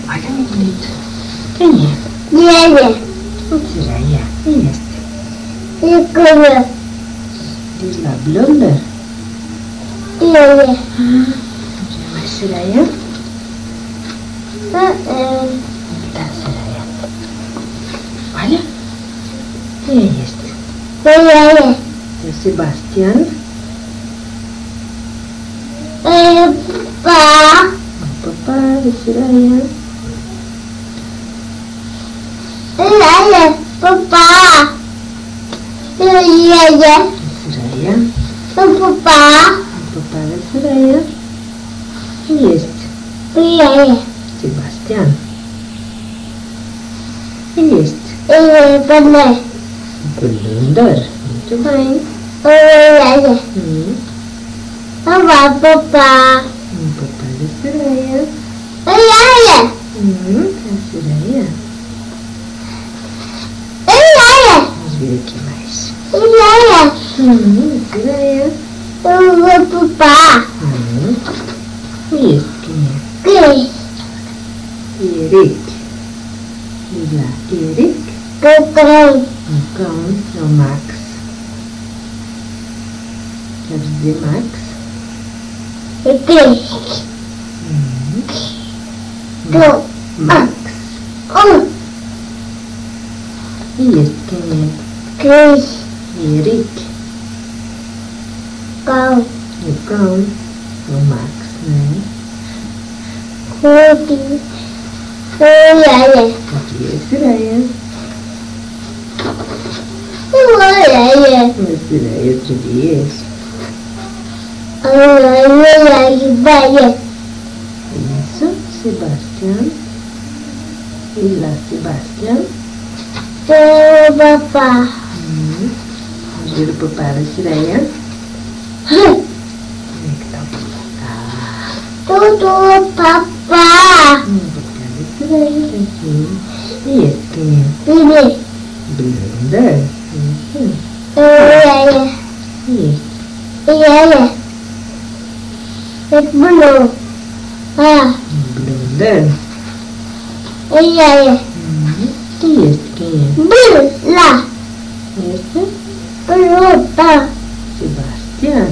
Olha, meu bonito. Quem é? O que será? Quem é este? Diz lá, Blunder. Já mais sereia? Onde está a sereia? Olha. Quem é este? É o Sebastião. O papá da sereia. Papá. Sereia. O papá. O papá da sereia. E este? Sebastião. E este? Blunder. Muito bem. Papá. O papá da sereia. É a sereia. Vamos ver aqui mais. Sereia. Papá. E este quem é? Erik. Diz lá, Erik. O cão é o Max. Quer dizer Max? Max. E este quem é? Erik. O cão é o Max, né? Aqui é a sereia. A sereia outra vez. Isso, Sebastião. Diz lá, Sebastião. Papá. Vamos ver o papá da sereia. Como é que tá o papá? Tudo, papá. O papá da sereia tá aqui. E esse quem é? Blunder. Isso. E esse? Blunder. E esse quem é? Esse? Sebastião.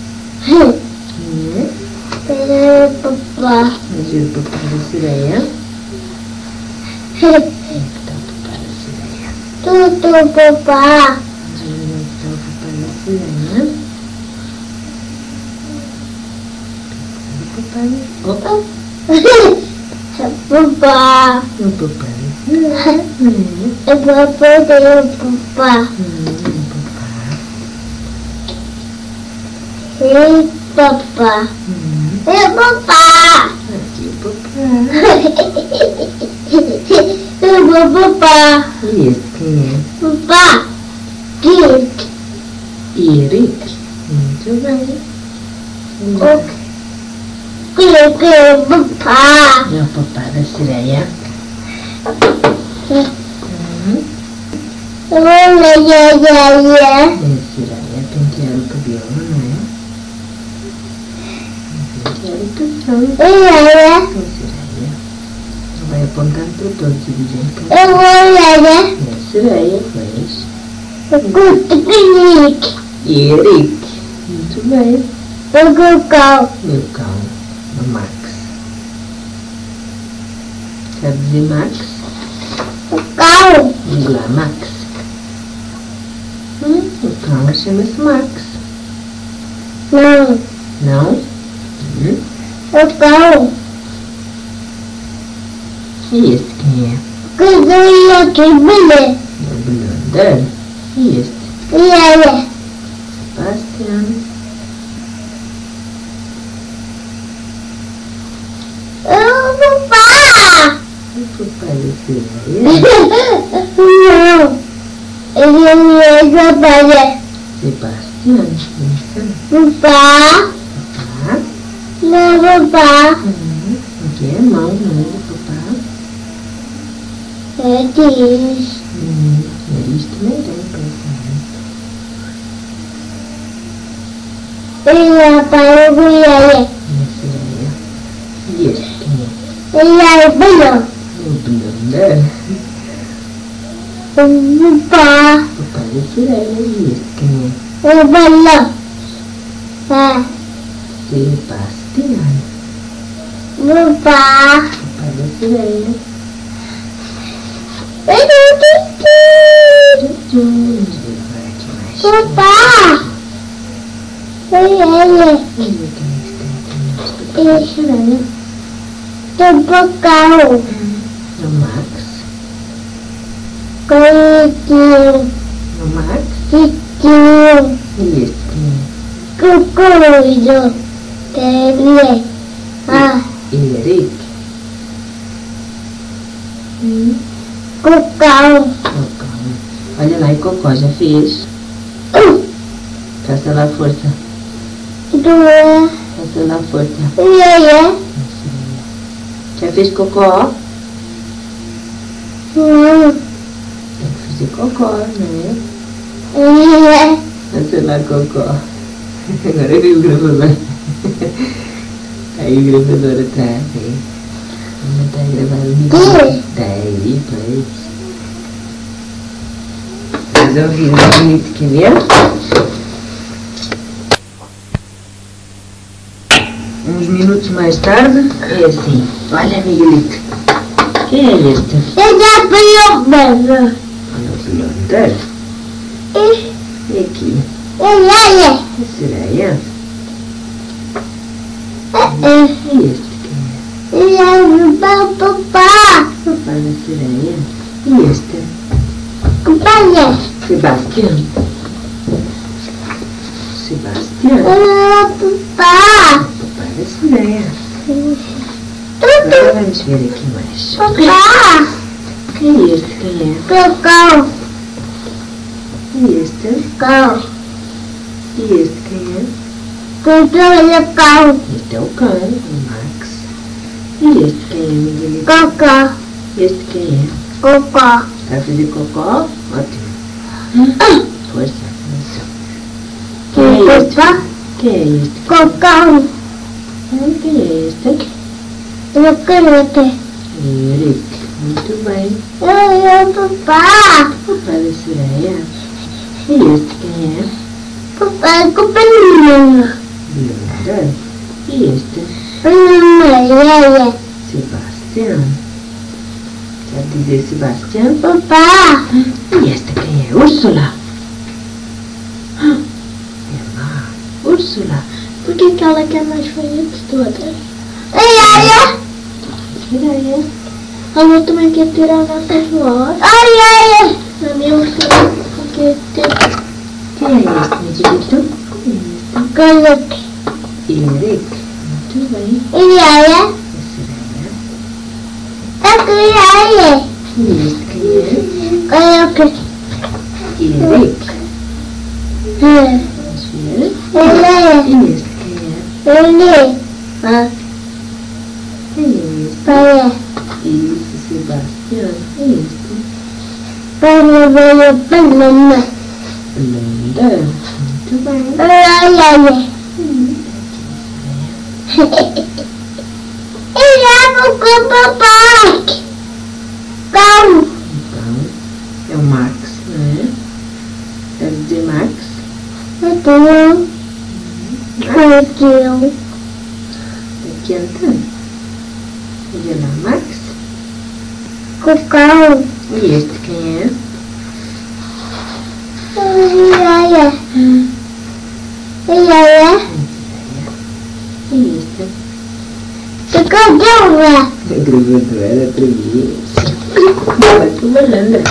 Papá. Vamos ver o papá da sereia. Como é que tá o papá da sereia? Tudo, papá. Vamos ver onde é que tá o papá da sereia. Opa! Papá. O papá da sereia. Papá. Papá. Aqui o papá. Papá. E esse quem é? Papá. Erik. Muito bem. Papá. É o papá da sereia. É a sereia pentear o cabelo, não é? Pentear o cabelo. É a sereia. Vai apontando para todos e dizendo que é a sereia, pois. Erik. Muito bem. Meu cão, o Max. Quer dizer Max? Diz lá, Max. O cão chama-se Max. Não? E esse quem é? O Blunder. E este? Sebastião. O papá da sereia. Sebastião. Papá. Aqui é a mão, não é do papá? Nariz também tem pensamento. E a sereia? E este quem é? Iya, belum. Belum dah. Lupa. Papaya sebenarnya kan. Belum. Sebastian. Lupa. Papaya sebenarnya. Lupa. Iya. Coba kau. Max. Kecil. Max. Kecil. Yes. Kuku itu. Tele. Erik. Kukau. Olha lá, e Cocó já fez. Faça lá a força. Dua. Faça lá a força. Iya. Já fez Cocó? Não. Tem que fazer Cocó, né? Iya. Faça lá Cocó. Agora veio o gravador. Aí o gravador atrás, hein? Vamos estar gravando o vídeo. Daí, pois. Fazer um vídeo bonito, quer ver? Uns minutos mais tarde, é assim. Olha, Miguelito. Quem é este? Eu já fui o bebê. Olha o piloto. E aqui? Iya. Sereia? E este quem é? Iya, papá. Papai da sereia. E este? Papá. Sebastião. Sebastião? Papá. Papai da sereia. Tudo. Agora vamos ver aqui mais. Papá. Quem é este? Quem é? Cacau. E este? Cacau. E este quem é? Cacau. Este é o cão, o Max. E este quem é, Miguelito? Cacau. Este quem é? Cacau. Vai fazer Cocó? Ótimo. Força. Isso. Quem é este? Papá. Quem é este? Cacau. Quem é este? Eu quero. Eric. Muito bem. Papá. Papai da sereia. E este quem é? Papá, companhia. Linda. E este? Iya. Sebastião. Sabe dizer Sebastião? Papá. E esta quem é? Úrsula. É lá. Úrsula. Por que ela quer mais feia de todas? Iya. Sereia. A minha também quer tirar nossas vozes. Ai. A minha Úrsula quer ter. Quem é este, Miguelito? Coloque. Eric. Muito bem. Iya. A sereia. Iya. E este quem é? Coloque. Eric. Vamos ver. E este quem é? Ini. Quem é este? Saya. Isso, Sebastião. E este? Banana. Linda. Muito bem. Iya. Iya, buku papai. Kau. Então, é o Max, né? Deve dizer Max. Itu. Kecil. Aqui então. Olha lá, Max. Kau. E este quem é? Iya. E este? Gravadora. Gravadora outra vez. Vai trabalhando.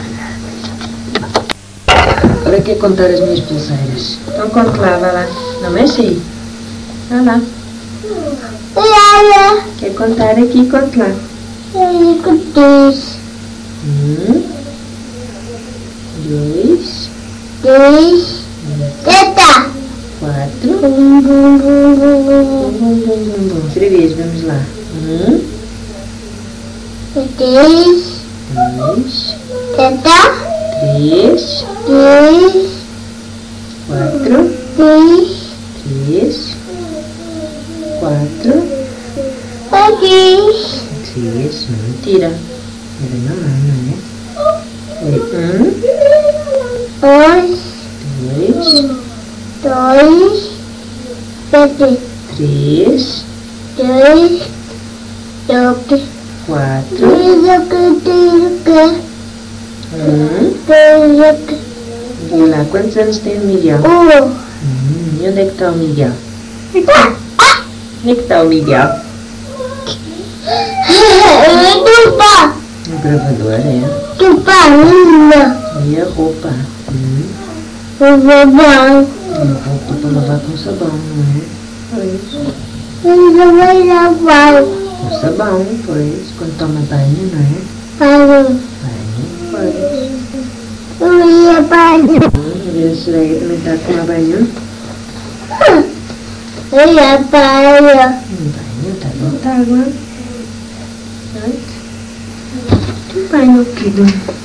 Agora quer contar as minhas pulseiras. Então conte lá, vai lá. Não mexe aí. Vai lá. Iya. Quer contar aqui, conte lá. Kutis. 2, 3. Teta. 4. Bum, bum, bum, bum, bum. Outra vez, vamos lá. 3. 2, Teta. 3, 3. 4, 3. 3, 4, Aqui. Isso, mentira. Era na mão, né? Foi 3, 4, 1. Vê lá, quantos anos tem o Miguel? E onde é que está o Miguel? Onde é que está o Miguel? O gravador, é? E a roupa? A roupa para lavar com sabão, não é? Com sabão, pois. Quando toma banho, não é? Banho, pois. A sereia também está a tomar banho? Banho, está a botar água. Vai no quilo.